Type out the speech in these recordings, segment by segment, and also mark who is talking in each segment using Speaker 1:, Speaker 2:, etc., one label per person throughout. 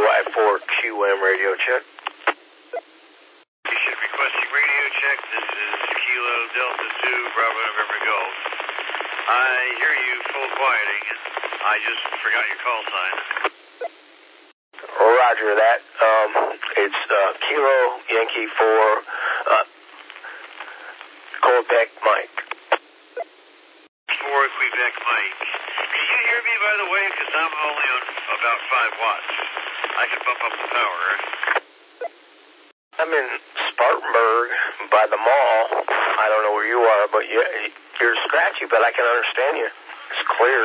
Speaker 1: KY4QM radio check.
Speaker 2: Station requesting radio check. This is Kilo Delta 2, Bravo November Golf. I hear you full quieting. I just forgot your call sign.
Speaker 1: Roger that. It's Kilo Yankee 4 Quebec Mike.
Speaker 2: 4 Quebec Mike. Can you hear me, by the way? Because I'm only on about 5 watts. I can bump up the power.
Speaker 1: I'm in Spartanburg by the mall. I don't know where you are, but you're scratchy, but I can understand you. It's clear.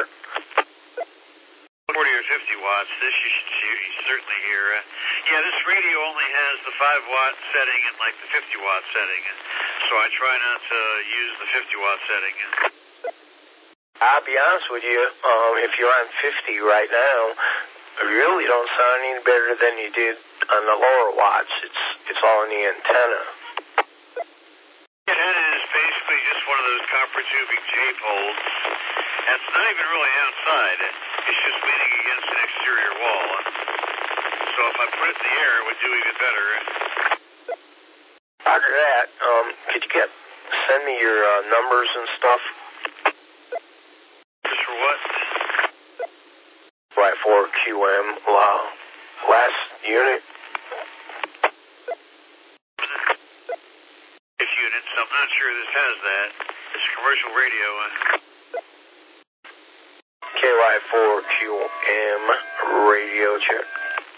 Speaker 2: 40 or 50 watts. This you should certainly hear. Yeah, this radio only has the 5-watt setting and like the 50-watt setting. So I try not to use the 50-watt setting.
Speaker 1: I'll be honest with you, if you're on 50 right now, you really don't sound any better than you did on the lower watts. It's all in the antenna.
Speaker 2: The antenna is basically just one of those copper tubing J-poles. And it's not even really outside. It's just leaning against an exterior wall. So if I put it in the air, it would do even better.
Speaker 1: After that, could you send me your numbers and stuff?
Speaker 2: Just for what?
Speaker 1: Right, for QM, last unit.
Speaker 2: If units, I'm not sure this has that. It's commercial radio.
Speaker 1: KY4QM radio check.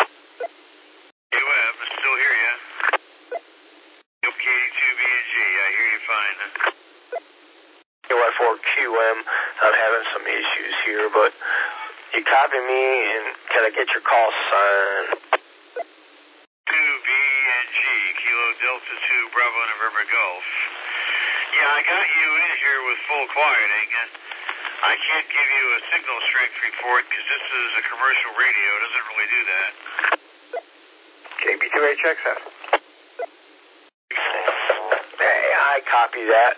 Speaker 2: QM, still hear you. KD2BNG, I hear you fine.
Speaker 1: KY4QM, I'm having some issues here, but you copy me, and can I get your call sign?
Speaker 2: 2BNG, Kilo Delta 2, Bravo November Golf. Yeah, I got you in here with full quieting. I can't give you a signal strength report because this is a commercial radio. It doesn't really do that.
Speaker 1: KB2HXS. Hey, I copy that.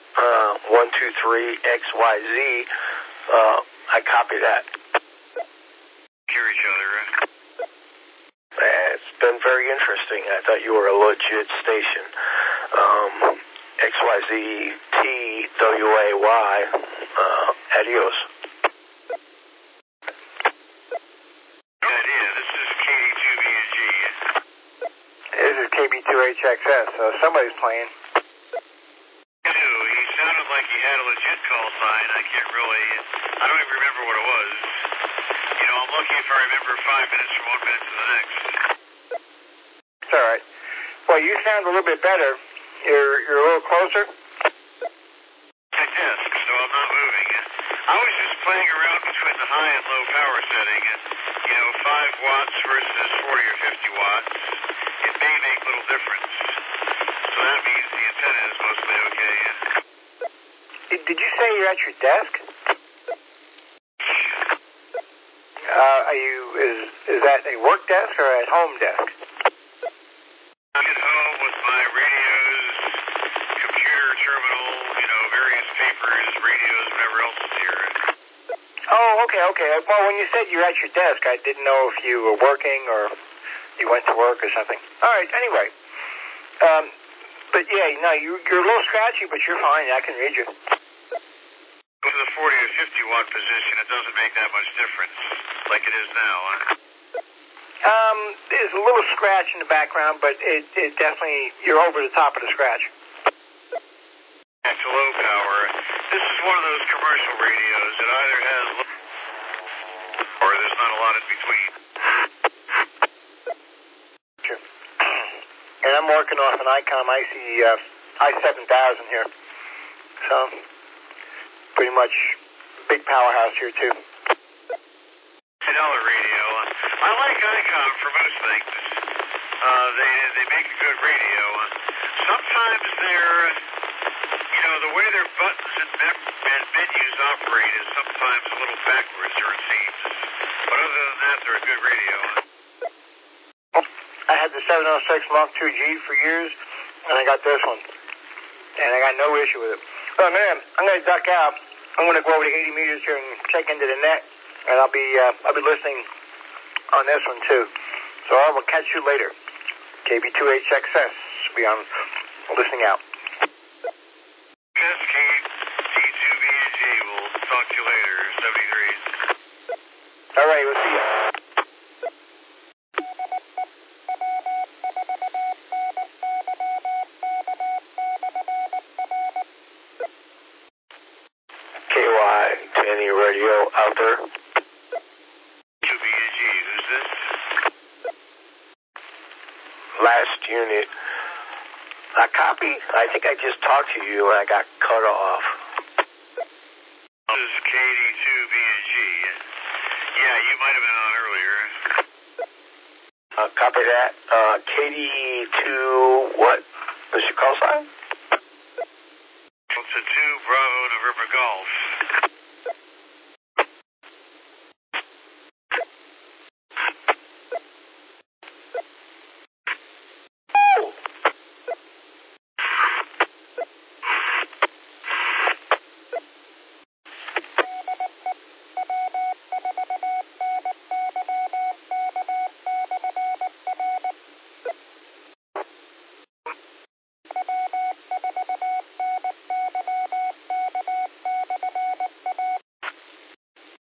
Speaker 1: 123XYZ. I copy that.
Speaker 2: Hear each other.
Speaker 1: It's been very interesting. I thought you were a legit station. XYZTWAY. Adios.
Speaker 2: This is KD2BNG.
Speaker 1: This is KB2HXS. Somebody's playing.
Speaker 2: He sounded like he had a legit call sign. I don't even remember what it was. You know, I'm lucky if I remember 5 minutes from 1 minute to the next.
Speaker 1: It's all right. Well, you sound a little bit better. You're a little closer.
Speaker 2: Yes, so I'm not moving. I was just playing around between the high and low power setting. 5 watts versus 40 or 50 watts. It may make little difference. So that means the antenna is mostly okay.
Speaker 1: Did you say you're at your desk? Is that a work desk or a home desk?
Speaker 2: I'm at home with my radios, computer terminal, various papers, radios, whatever else is here.
Speaker 1: Oh, okay. Well, when you said you're at your desk, I didn't know if you were working or you went to work or something. All right, anyway. But yeah, no, you're a little scratchy, but you're fine. I can read you.
Speaker 2: Go to the 40 or 50 watt position, it doesn't make that much difference, like it is now.
Speaker 1: There's a little scratch in the background, but it definitely, you're over the top of the scratch.
Speaker 2: That's low power. This is one of those commercial radios that either has low or there's not a lot in between.
Speaker 1: Sure. And I'm working off an ICOM i7000 here. So, pretty much big powerhouse here, too.
Speaker 2: $10 radio. I like ICOM for most things. They make a good radio. Sometimes they're, the way their buttons and menus operate is sometimes a little backwards, or it seems. But other than that, they're a good radio.
Speaker 1: I had the 706 Mark II G for years, and I got this one. And I got no issue with it. Oh, man, I'm going to duck out. I'm going to go over to 80 meters here and check into the net, and I'll be listening on this one, too. So I will catch you later. KB2HXS. Be on listening out.
Speaker 2: Yes, KD2BG. We'll talk to you later, 73.
Speaker 1: All right, we'll see you. KY to any radio out there.
Speaker 2: 2BG, who's this?
Speaker 1: Last unit. A copy? I think I just talked to you and I got cut off.
Speaker 2: This is KD2BG. Yeah, you might have been on earlier.
Speaker 1: Copy that. KD2, what? What's your call sign?
Speaker 2: It's a 2 Bravo November Golf.